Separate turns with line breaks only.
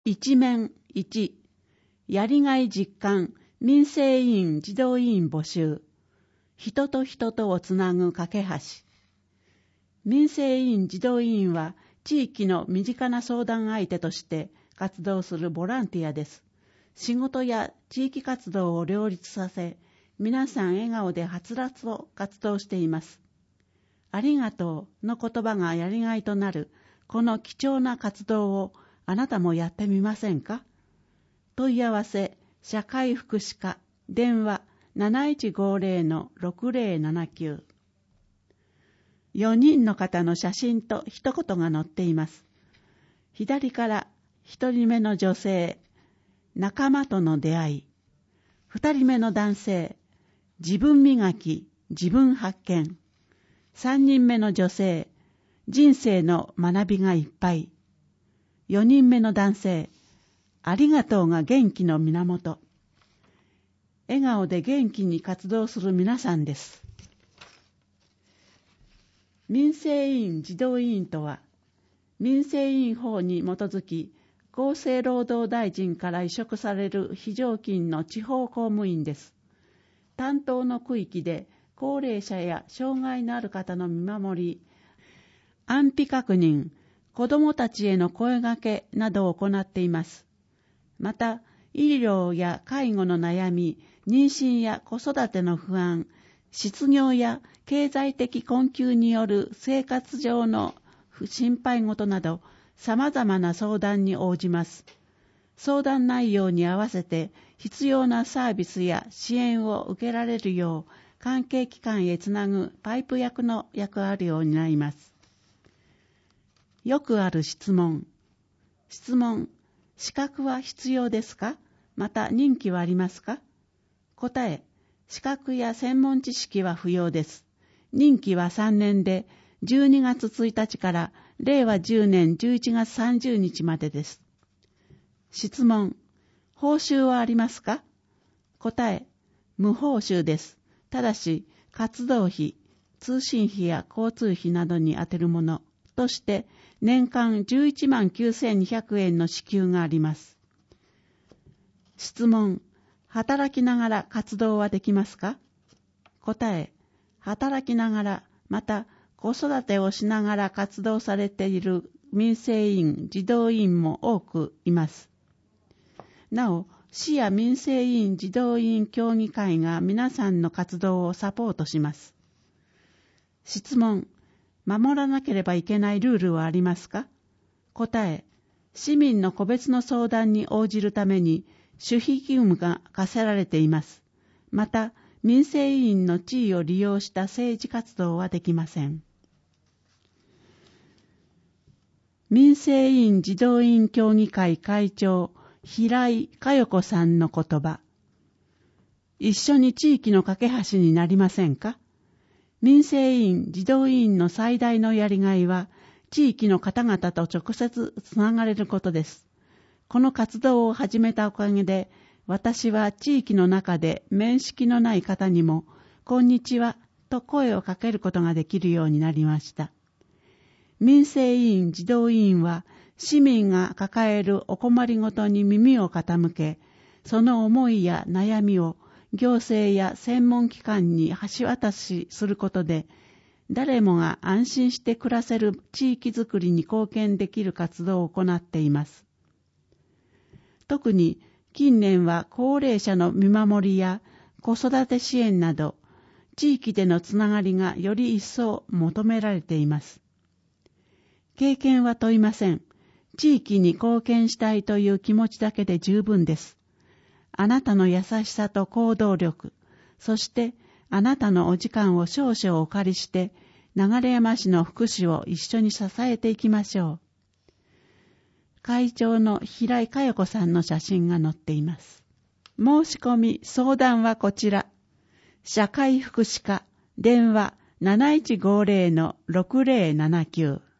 一面1、やりがい実感民生委員児童委員募集。人と人とをつなぐ架け橋。民生委員児童委員は地域の身近な相談相手として活動するボランティアです。仕事や地域活動を両立させ、皆さん笑顔ではつらつと活動しています。ありがとうの言葉がやりがいとなるこの貴重な活動をあなたもやってみませんか？問い合わせ社会福祉課電話 7150-6079。 4人の方の写真と一言が載っています。左から1人目の女性、仲間との出会い。2人目の男性、自分磨き、自分発見。3人目の女性、人生の学びがいっぱい。4人目の男性、ありがとうが元気の源。笑顔で元気に活動する皆さんです。民生委員児童委員とは、民生委員法に基づき、厚生労働大臣から委嘱される非常勤の地方公務員です。担当の区域で高齢者や障害のある方の見守り、安否確認、子どもたちへの声掛けなどを行っています。また、医療や介護の悩み、妊娠や子育ての不安、失業や経済的困窮による生活上の心配事など、様々な相談に応じます。相談内容に合わせて必要なサービスや支援を受けられるよう、関係機関へつなぐパイプ役の役割を担います。よくある質問。質問。資格は必要ですか？また任期はありますか？答え。資格や専門知識は不要です。任期は3年で、12月1日から令和10年11月30日までです。質問。報酬はありますか？答え。無報酬です。ただし、活動費、通信費や交通費などに充てるものとして、年間11万9200円の支給があります。質問。働きながら活動はできますか？答え。働きながら、また子育てをしながら活動されている民生委員、児童委員も多くいます。なお、市や民生委員、児童委員協議会が皆さんの活動をサポートします。質問。守らなければいけないルールはありますか？答え。市民の個別の相談に応じるために守秘義務が課せられています。また、民生委員の地位を利用した政治活動はできません。民生委員児童委員協議会会長、平井佳代子さんの言葉。一緒に地域の架け橋になりませんか？民生委員、児童委員の最大のやりがいは、地域の方々と直接つながれることです。この活動を始めたおかげで、私は地域の中で面識のない方にも、こんにちはと声をかけることができるようになりました。民生委員、児童委員は、市民が抱えるお困りごとに耳を傾け、その思いや悩みを行政や専門機関に橋渡しすることで、誰もが安心して暮らせる地域づくりに貢献できる活動を行っています。特に近年は高齢者の見守りや子育て支援など、地域でのつながりがより一層求められています。経験は問いません。地域に貢献したいという気持ちだけで十分です。あなたの優しさと行動力、そしてあなたのお時間を少々お借りして、流山市の福祉を一緒に支えていきましょう。会長の平井佳代子さんの写真が載っています。申し込み、相談はこちら。社会福祉課、電話 7150-6079